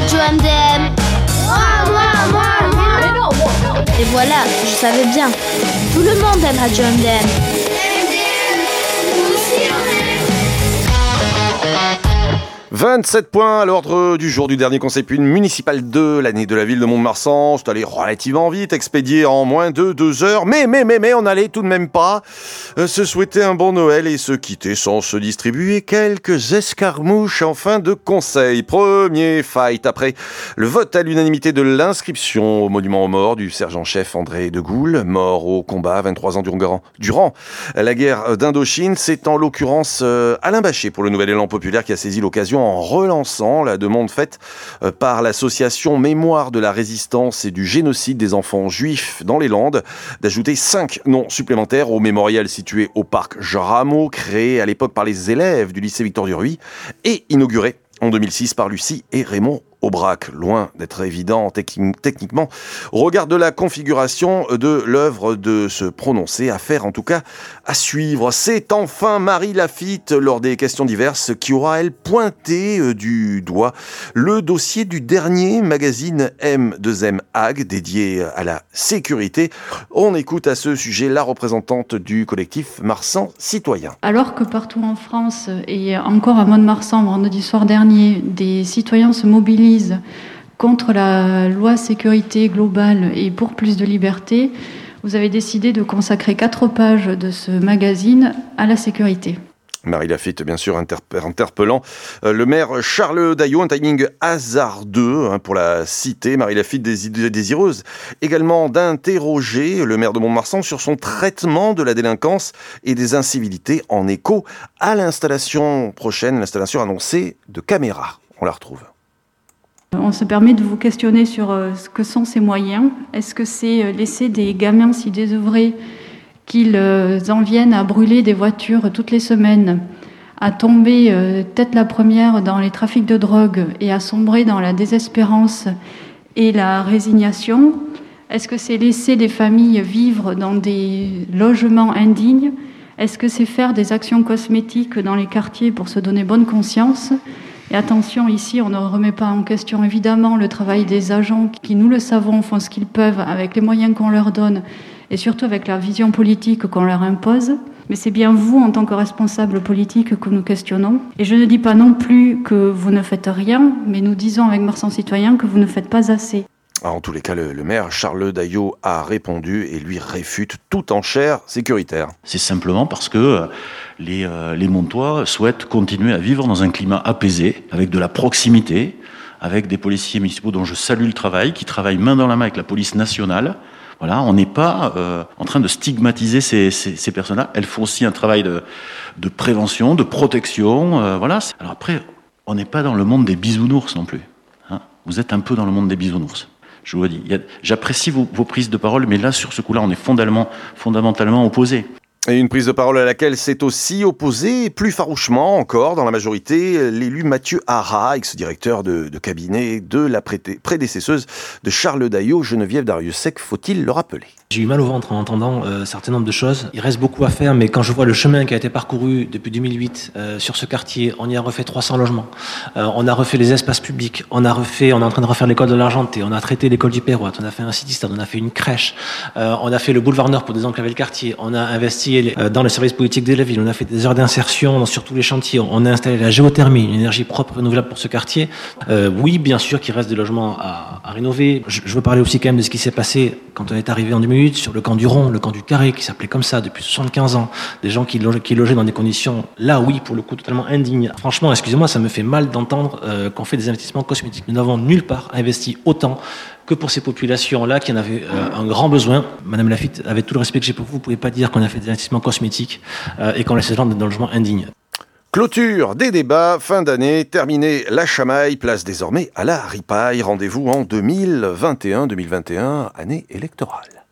radio MDM. Moi. Mais non, moi. Et voilà, je savais bien. Tout le monde aime radio MDM. MDM, nous aussi on aime. 27 points à l'ordre du jour du dernier conseil municipal de l'année de la ville de Mont-de-Marsan. C'est allé relativement vite, expédié en moins de 2 heures. Mais, on n'allait tout de même pas se souhaiter un bon Noël et se quitter sans se distribuer quelques escarmouches en fin de conseil. Premier fight après le vote à l'unanimité de l'inscription au monument aux morts du sergent-chef André de Gaulle, mort au combat 23 ans durant la guerre d'Indochine. C'est en l'occurrence Alain Bachet pour le Nouvel Élan Populaire qui a saisi l'occasion en relançant la demande faite par l'association Mémoire de la Résistance et du Génocide des enfants juifs dans les Landes d'ajouter 5 noms supplémentaires au mémorial situé au parc Jean Rameau, créé à l'époque par les élèves du lycée Victor Duruy et inauguré en 2006 par Lucie et Raymond Aubrac. Loin d'être évident techniquement, au regard de la configuration de l'œuvre, de se prononcer, affaire en tout cas à suivre. C'est enfin Marie Lafitte, lors des questions diverses, qui aura, elle, pointé du doigt le dossier du dernier magazine M2M Ag, dédié à la sécurité. On écoute à ce sujet la représentante du collectif Marsan Citoyen. Alors que partout en France, et encore à Mont-de-Marsan, vendredi soir dernier, des citoyens se mobilisent contre la loi sécurité globale et pour plus de liberté, vous avez décidé de consacrer 4 pages de ce magazine à la sécurité. Marie Lafitte, bien sûr, interpellant le maire Charles Daillot, un timing hasardeux pour la cité. Marie Lafitte désireuse également d'interroger le maire de Mont-de-Marsan sur son traitement de la délinquance et des incivilités en écho à l'installation annoncée de caméras. On la retrouve. On se permet de vous questionner sur ce que sont ces moyens. Est-ce que c'est laisser des gamins si désœuvrés qu'ils en viennent à brûler des voitures toutes les semaines, à tomber tête la première dans les trafics de drogue et à sombrer dans la désespérance et la résignation? Est-ce que c'est laisser des familles vivre dans des logements indignes? Est-ce que c'est faire des actions cosmétiques dans les quartiers pour se donner bonne conscience? Et attention, ici, on ne remet pas en question évidemment le travail des agents qui, nous le savons, font ce qu'ils peuvent avec les moyens qu'on leur donne et surtout avec la vision politique qu'on leur impose. Mais c'est bien vous, en tant que responsable politique, que nous questionnons. Et je ne dis pas non plus que vous ne faites rien, mais nous disons avec Marsan Citoyen que vous ne faites pas assez. Alors, en tous les cas, le maire Charles Daillot a répondu et lui réfute toute enchère sécuritaire. C'est simplement parce que les Montois souhaitent continuer à vivre dans un climat apaisé, avec de la proximité, avec des policiers municipaux dont je salue le travail, qui travaillent main dans la main avec la police nationale. Voilà, on n'est pas en train de stigmatiser ces personnes-là. Elles font aussi un travail de prévention, de protection. Voilà. Alors après, on n'est pas dans le monde des bisounours non plus. Hein. Vous êtes un peu dans le monde des bisounours. Je vous le dis. J'apprécie vos prises de parole, mais là, sur ce coup-là, on est fondamentalement opposés. Et une prise de parole à laquelle s'est aussi opposé, plus farouchement encore, dans la majorité, l'élu Mathieu Hara, ex-directeur de cabinet de la prédécesseuse de Charles Daillot, Geneviève Dariussec, faut-il le rappeler. J'ai eu mal au ventre en entendant un certain nombre de choses. Il reste beaucoup à faire, mais quand je vois le chemin qui a été parcouru depuis 2008 sur ce quartier, on y a refait 300 logements, on a refait les espaces publics, on est en train de refaire l'école de l'Argenté, on a traité l'école du Perrois, on a fait un city-stade, on a fait une crèche, on a fait le boulevard Nord pour désenclaver le quartier, on a investi dans les services politiques de la ville, on a fait des heures d'insertion sur tous les chantiers, on a installé la géothermie, une énergie propre et renouvelable pour ce quartier. Oui, bien sûr qu'il reste des logements à rénover. Je veux parler aussi quand même de ce qui s'est passé quand on est arrivé en 2008 sur le camp du Rond, le camp du Carré, qui s'appelait comme ça depuis 75 ans. Des gens qui logeaient dans des conditions, là oui, pour le coup, totalement indignes. Franchement, excusez-moi, ça me fait mal d'entendre qu'on fait des investissements cosmétiques. Nous n'avons nulle part investi autant que pour ces populations-là qui en avaient un grand besoin. Madame Lafitte, avec tout le respect que j'ai pour vous, vous ne pouvez pas dire qu'on a fait des investissements cosmétiques et qu'on laisse les gens dans un logement indigne. Clôture des débats, fin d'année, terminée la chamaille, place désormais à la ripaille. Rendez-vous en 2021, année électorale.